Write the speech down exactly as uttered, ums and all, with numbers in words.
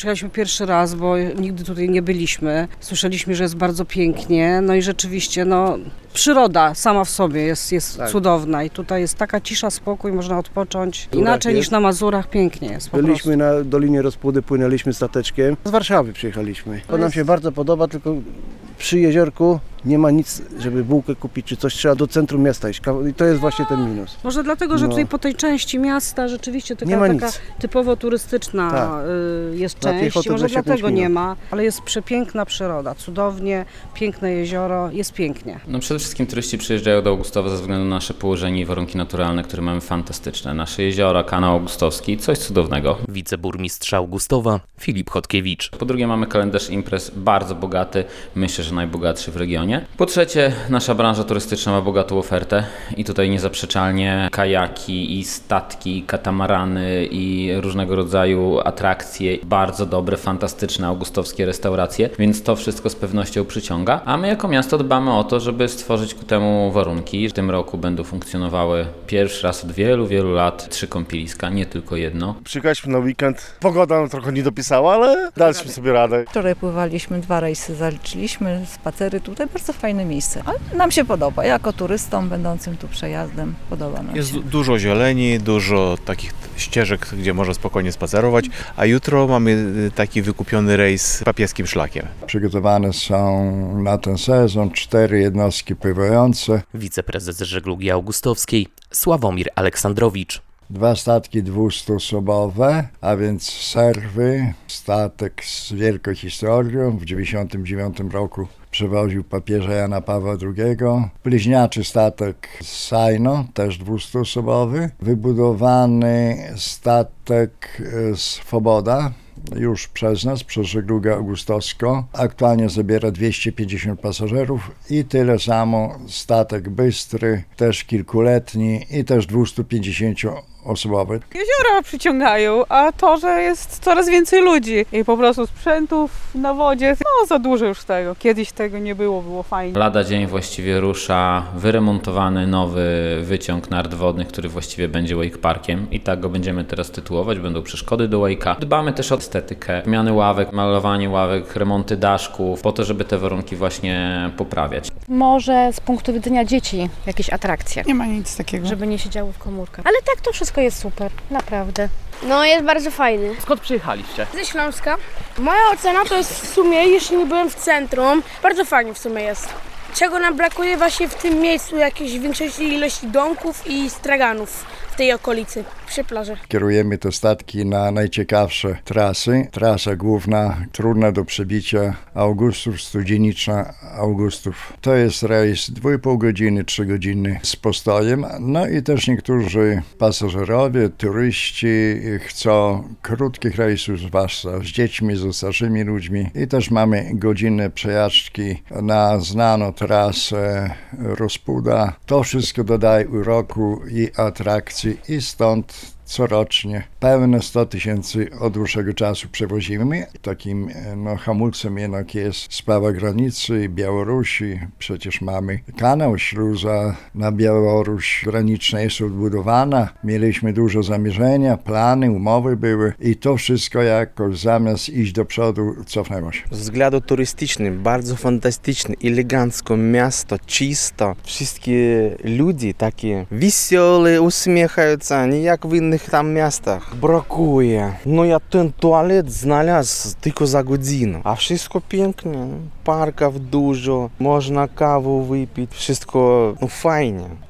Przyjechaliśmy pierwszy raz, bo nigdy tutaj nie byliśmy. Słyszeliśmy, że jest bardzo pięknie, no i rzeczywiście, no, przyroda sama w sobie jest, jest tak. cudowna i tutaj jest taka cisza, spokój, można odpocząć. Inaczej niż na Mazurach, pięknie jest po Byliśmy prostu. na Dolinie Rozpudy, płynęliśmy stateczkiem. Z Warszawy przyjechaliśmy. To nam się bardzo podoba, tylko przy jeziorku nie ma nic, żeby bułkę kupić czy coś, trzeba do centrum miasta iść i to jest właśnie ten minus. Może dlatego, że no. tutaj po tej części miasta rzeczywiście taka, nie ma taka nic. typowo turystyczna tak. jest część, może dlatego nie ma, ale jest przepiękna przyroda, cudownie, piękne jezioro, jest pięknie. No przede wszystkim turyści przyjeżdżają do Augustowa ze względu na nasze położenie i warunki naturalne, które mamy fantastyczne. Nasze jeziora, kanał augustowski, coś cudownego. Wiceburmistrz Augustowa Filip Chodkiewicz. Po drugie mamy kalendarz imprez bardzo bogaty, myślę, że najbogatszy w regionie. Po trzecie, nasza branża turystyczna ma bogatą ofertę i tutaj niezaprzeczalnie kajaki i statki, i katamarany i różnego rodzaju atrakcje, bardzo dobre, fantastyczne augustowskie restauracje, więc to wszystko z pewnością przyciąga, a my jako miasto dbamy o to, żeby stworzyć ku temu warunki. W tym roku będą funkcjonowały pierwszy raz od wielu, wielu lat trzy kąpieliska, nie tylko jedno. Przyjechaliśmy na weekend, pogoda nam trochę nie dopisała, ale daliśmy sobie radę. Wczoraj pływaliśmy, dwa rejsy zaliczyliśmy, spacery tutaj, bardzo fajne miejsce. Ale nam się podoba, jako turystom będącym tu przejazdem podoba nam Jest się. dużo zieleni, dużo takich ścieżek, gdzie można spokojnie spacerować, a jutro mamy taki wykupiony rejs papieskim szlakiem. Przygotowane są na ten sezon cztery jednostki pływające. Wiceprezes żeglugi augustowskiej Sławomir Aleksandrowicz. Dwa statki dwustuosobowe, a więc serwy, statek z wielką historią. W dziewięćdziesiątym dziewiątym roku przewoził papieża Jana Pawła drugiego. Bliźniaczy statek Saino, też dwustuosobowy. Wybudowany statek Swoboda, już przez nas, przez żeglugę augustowską. Aktualnie zabiera dwieście pięćdziesiąt pasażerów i tyle samo statek Bystry, też kilkuletni i też dwieście pięćdziesiąt osobowy. Jeziora przyciągają, a to, że jest coraz więcej ludzi i po prostu sprzętów na wodzie, no za dużo już tego. Kiedyś tego nie było, było fajnie. Lada dzień właściwie rusza wyremontowany nowy wyciąg nart wodnych, który właściwie będzie wake parkiem i tak go będziemy teraz tytułować, będą przeszkody do wake'a. Dbamy też o estetykę, zmiany ławek, malowanie ławek, remonty daszków, po to, żeby te warunki właśnie poprawiać. Może z punktu widzenia dzieci jakieś atrakcje. Nie ma nic takiego. Żeby nie siedziały w komórkach. Ale tak to wszystko jest super, naprawdę. No jest bardzo fajny. Skąd przyjechaliście? Ze Śląska. Moja ocena to jest w sumie, jeśli nie byłem w centrum, bardzo fajnie w sumie jest. Czego nam brakuje właśnie w tym miejscu, jakiejś większej ilości domków i straganów w tej okolicy, przy plaży. Kierujemy te statki na najciekawsze trasy. Trasa główna, trudna do przebicia, Augustów, Studzieniczna, Augustów. To jest rejs dwie i pół godziny, trzy godziny z postojem. No i też niektórzy pasażerowie, turyści chcą krótkich rejsów, zwłaszcza z dziećmi, ze starszymi ludźmi. I też mamy godzinne przejażdżki na znaną trasę Rozpuda. To wszystko dodaje uroku i atrakcji i stąd corocznie pełne sto tysięcy od dłuższego czasu przewozimy. Takim no, hamulcem jednak jest sprawa granicy Białorusi. Przecież mamy kanał śluza na Białoruś. Graniczna jest odbudowana. Mieliśmy dużo zamierzenia, plany, umowy były i to wszystko jakoś zamiast iść do przodu cofnęło się. Z względu turystycznym bardzo fantastyczne, elegancko miasto, czysto. Wszystkie ludzie takie wesele, uśmiechają, nie jak w innych tam miastach. Brakuje. No ja ten tualet znalazł tylko za godzinę. A wszystko pięknie. Parków dużo, można kawę wypić. Wszystko no, fajnie.